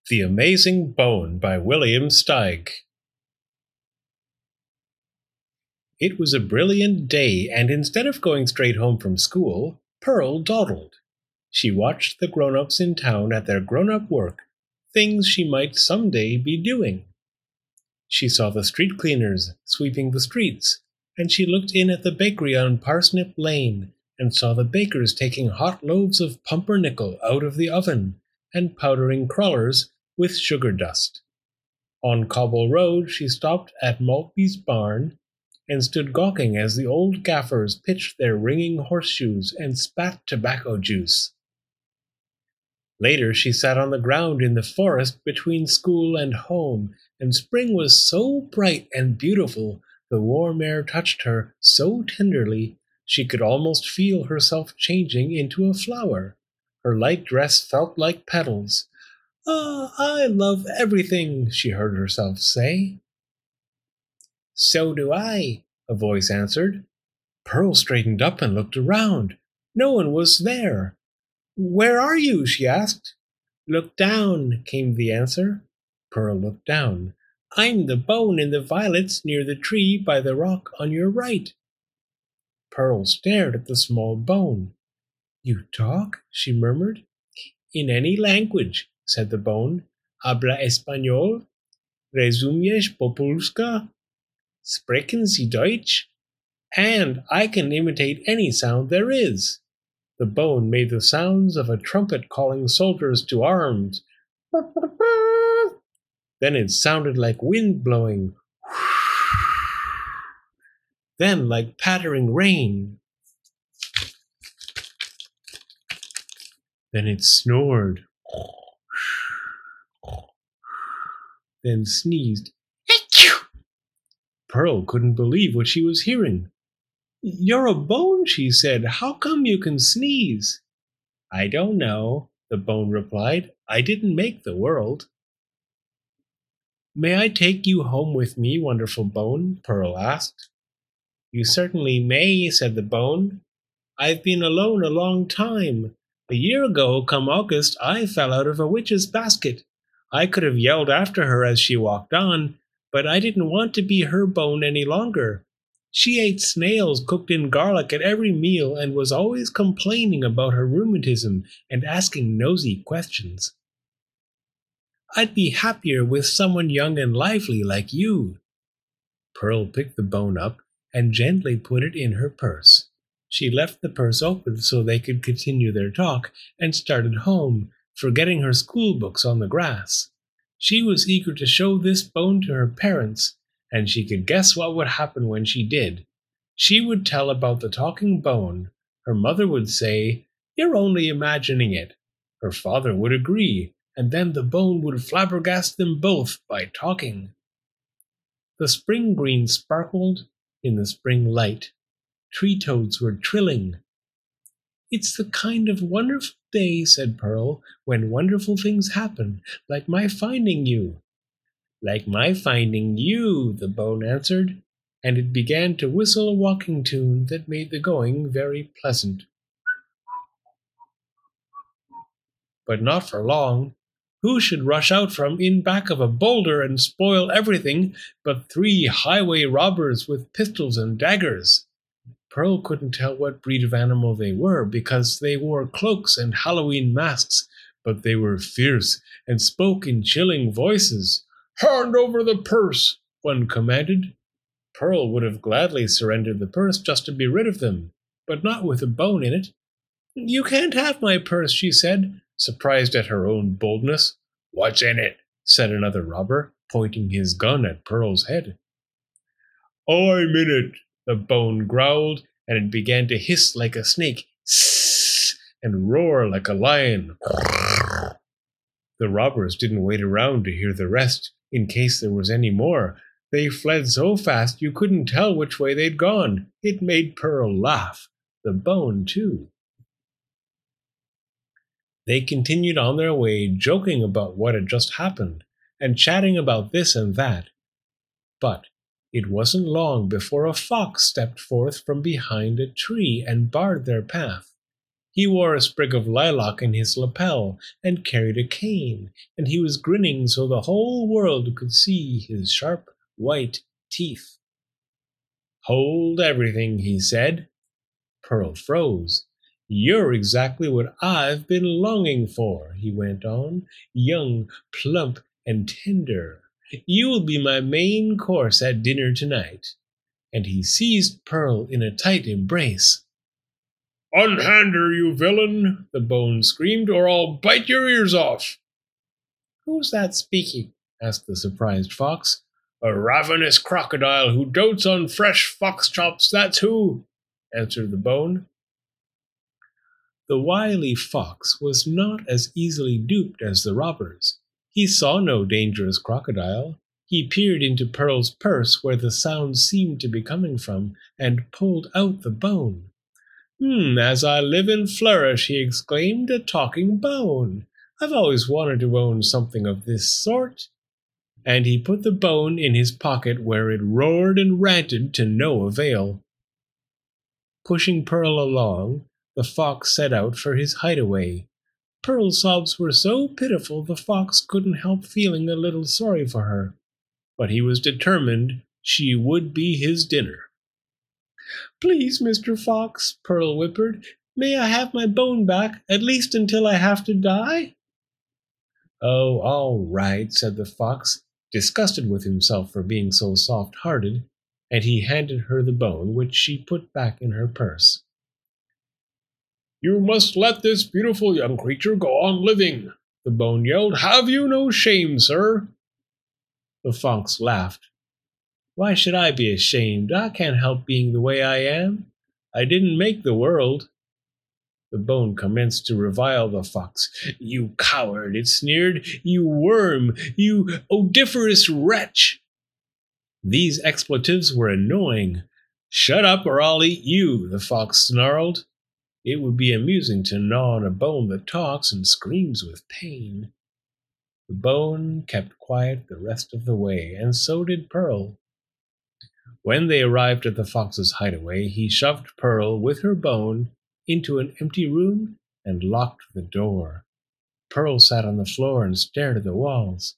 The Amazing Bone by William Steig. It was a brilliant day, and instead of going straight home from school, Pearl dawdled. She watched the grown-ups in town at their grown-up work, things she might someday be doing. She saw the street cleaners sweeping the streets, and she looked in at the bakery on Parsnip Lane and saw the bakers taking hot loaves of pumpernickel out of the oven and powdering crullers with sugar dust. On Cobble Road she stopped at Maltby's barn and stood gawking as the old gaffers pitched their ringing horseshoes and spat tobacco juice. Later she sat on the ground in the forest between school and home, and spring was so bright and beautiful, the warm air touched her so tenderly, she could almost feel herself changing into a flower. Her light dress felt like petals. "Ah, I love everything," she heard herself say. "So do I," a voice answered. Pearl straightened up and looked around. No one was there. "Where are you?" she asked. "Look down," came the answer. Pearl looked down. "I'm the bone in the violets near the tree by the rock on your right." Pearl stared at the small bone. "You talk?" she murmured. "In any language," said the bone. "Habla español? Resumiesz po polska? Sprechen Sie Deutsch? And I can imitate any sound there is." The bone made the sounds of a trumpet calling soldiers to arms. Then it sounded like wind blowing. Then like pattering rain. Then it snored. Then sneezed. Pearl couldn't believe what she was hearing. "You're a bone," she said. "How come you can sneeze?" "I don't know," the bone replied. "I didn't make the world." "May I take you home with me, wonderful bone?" Pearl asked. "You certainly may," said the bone. "I've been alone a long time. A year ago, come August, I fell out of a witch's basket. I could have yelled after her as she walked on, but I didn't want to be her bone any longer. She ate snails cooked in garlic at every meal and was always complaining about her rheumatism and asking nosy questions. I'd be happier with someone young and lively like you." Pearl picked the bone up and gently put it in her purse. She left the purse open so they could continue their talk and started home, forgetting her school books on the grass. She was eager to show this bone to her parents, and she could guess what would happen when she did. She would tell about the talking bone. Her mother would say, "You're only imagining it." Her father would agree, and then the bone would flabbergast them both by talking. The spring green sparkled in the spring light. Tree toads were trilling. "It's the kind of wonderful day," said Pearl, "when wonderful things happen, like my finding you." "Like my finding you," the bone answered, and it began to whistle a walking tune that made the going very pleasant. But not for long. Who should rush out from in back of a boulder and spoil everything but 3 highway robbers with pistols and daggers? Pearl couldn't tell what breed of animal they were because they wore cloaks and Halloween masks, but they were fierce and spoke in chilling voices. "Hand over the purse," one commanded. Pearl would have gladly surrendered the purse just to be rid of them, but not with a bone in it. "You can't have my purse," she said, surprised at her own boldness. "What's in it?" said another robber, pointing his gun at Pearl's head. "I'm in it," the bone growled, and it began to hiss like a snake, "Sss," and roar like a lion. The robbers didn't wait around to hear the rest, in case there was any more. They fled so fast you couldn't tell which way they'd gone. It made Pearl laugh. The bone, too. They continued on their way, joking about what had just happened, and chatting about this and that. But it wasn't long before a fox stepped forth from behind a tree and barred their path. He wore a sprig of lilac in his lapel and carried a cane, and he was grinning so the whole world could see his sharp white teeth. "Hold everything," he said. Pearl froze. "You're exactly what I've been longing for," he went on, "young, plump, and tender. You will be my main course at dinner tonight." And he seized Pearl in a tight embrace. "Unhand her, you villain!" the bone screamed, "or I'll bite your ears off." "Who's that speaking?" asked the surprised fox. "A ravenous crocodile who dotes on fresh fox chops, that's who," answered the bone. The wily fox was not as easily duped as the robbers. He saw no dangerous crocodile. He peered into Pearl's purse where the sound seemed to be coming from, and pulled out the bone. As I live and flourish," he exclaimed, "a talking bone! I've always wanted to own something of this sort." And he put the bone in his pocket where it roared and ranted to no avail. Pushing Pearl along, the fox set out for his hideaway. Pearl's sobs were so pitiful the fox couldn't help feeling a little sorry for her, but he was determined she would be his dinner. "Please, Mr. Fox," Pearl whimpered, "may I have my bone back, at least until I have to die?" "Oh, all right," said the fox, disgusted with himself for being so soft-hearted, and he handed her the bone, which she put back in her purse. "You must let this beautiful young creature go on living," the bone yelled. "Have you no shame, sir?" The fox laughed. "Why should I be ashamed? I can't help being the way I am. I didn't make the world." The bone commenced to revile the fox. "You coward," it sneered. "You worm! You odoriferous wretch!" These expletives were annoying. "Shut up or I'll eat you," the fox snarled. It would be amusing to gnaw on a bone that talks and screams with pain. The bone kept quiet the rest of the way, and so did Pearl. When they arrived at the fox's hideaway, he shoved Pearl with her bone into an empty room and locked the door. Pearl sat on the floor and stared at the walls.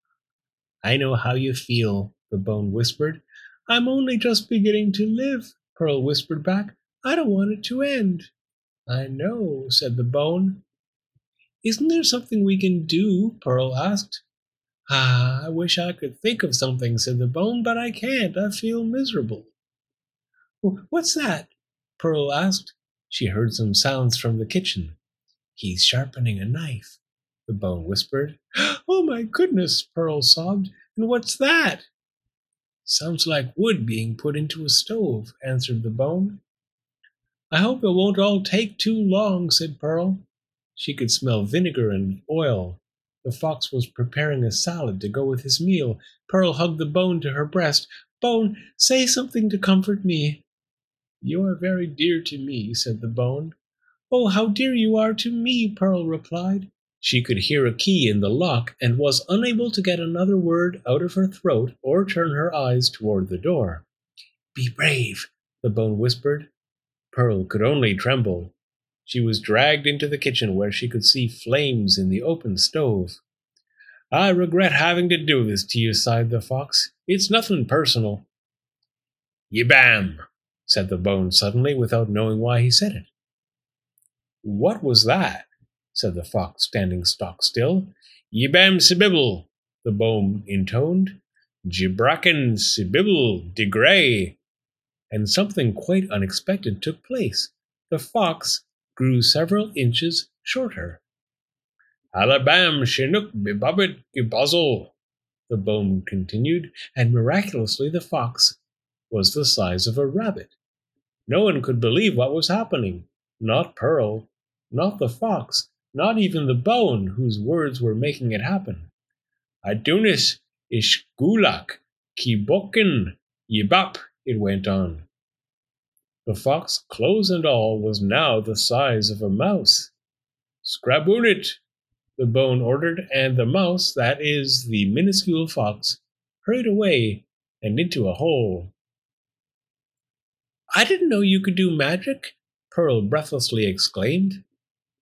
"I know how you feel," the bone whispered. "I'm only just beginning to live," Pearl whispered back. "I don't want it to end." "I know," said the bone. "Isn't there something we can do?" Pearl asked. "I wish I could think of something," said the bone, "but I can't. I feel miserable." "What's that?" Pearl asked. She heard some sounds from the kitchen. "He's sharpening a knife," the bone whispered. "Oh my goodness," Pearl sobbed. "And what's that?" "Sounds like wood being put into a stove," answered the bone. "I hope it won't all take too long," said Pearl. She could smell vinegar and oil. The fox was preparing a salad to go with his meal. Pearl hugged the bone to her breast. "Bone, say something to comfort me." "You are very dear to me," said the bone. "Oh, how dear you are to me," Pearl replied. She could hear a key in the lock and was unable to get another word out of her throat or turn her eyes toward the door. "Be brave," the bone whispered. Pearl could only tremble. She was dragged into the kitchen where she could see flames in the open stove. "I regret having to do this to you," sighed the fox. "It's nothing personal." "Yibam!" said the bone suddenly, without knowing why he said it. "What was that?" said the fox, standing stock still. "Yibam sibibble," the bone intoned. "Jibracken sibibble de grey." And something quite unexpected took place. The fox grew several inches shorter. "Alabam chinook bibobbit gibozzle," the bone continued, and miraculously the fox was the size of a rabbit. No one could believe what was happening. Not Pearl, not the fox, not even the bone, whose words were making it happen. "Adunis ishgulak kibokin yibap," it went on. The fox, clothes and all, was now the size of a mouse. "Scraboonit," the bone ordered, and the mouse, that is, the minuscule fox, hurried away and into a hole. "I didn't know you could do magic," Pearl breathlessly exclaimed.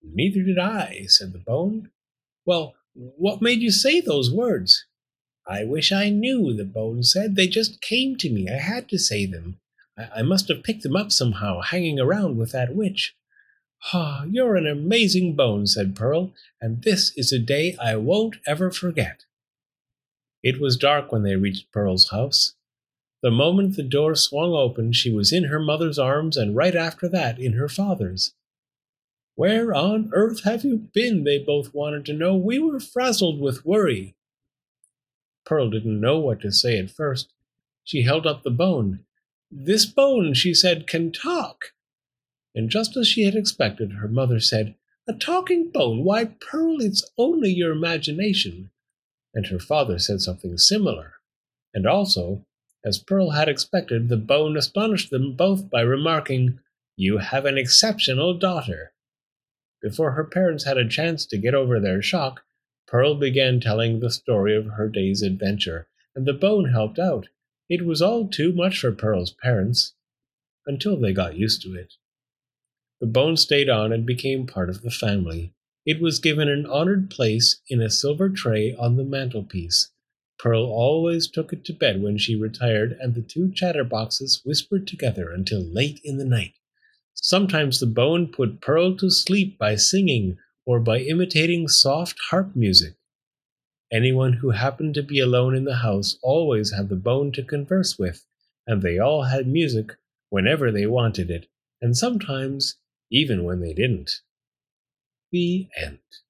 Neither did I, said the bone. Well, what made you say those words? I wish I knew, the bone said. They just came to me. I had to say them. I must have picked them up somehow, hanging around with that witch. Ah, you're an amazing bone, said Pearl, and this is a day I won't ever forget. It was dark when they reached Pearl's house. The moment the door swung open, she was in her mother's arms, and right after that in her father's. Where on earth have you been? They both wanted to know. We were frazzled with worry. Pearl didn't know what to say at first. She held up the bone. This bone, she said, can talk. And just as she had expected, her mother said, A talking bone? Why, Pearl, it's only your imagination. And her father said something similar. And also, as Pearl had expected, the bone astonished them both by remarking, You have an exceptional daughter. Before her parents had a chance to get over their shock, Pearl began telling the story of her day's adventure, and the bone helped out. It was all too much for Pearl's parents, until they got used to it. The bone stayed on and became part of the family. It was given an honored place in a silver tray on the mantelpiece. Pearl always took it to bed when she retired, and the two chatterboxes whispered together until late in the night. Sometimes the bone put Pearl to sleep by singing or by imitating soft harp music. Anyone who happened to be alone in the house always had the bone to converse with, and they all had music whenever they wanted it, and sometimes even when they didn't. The end.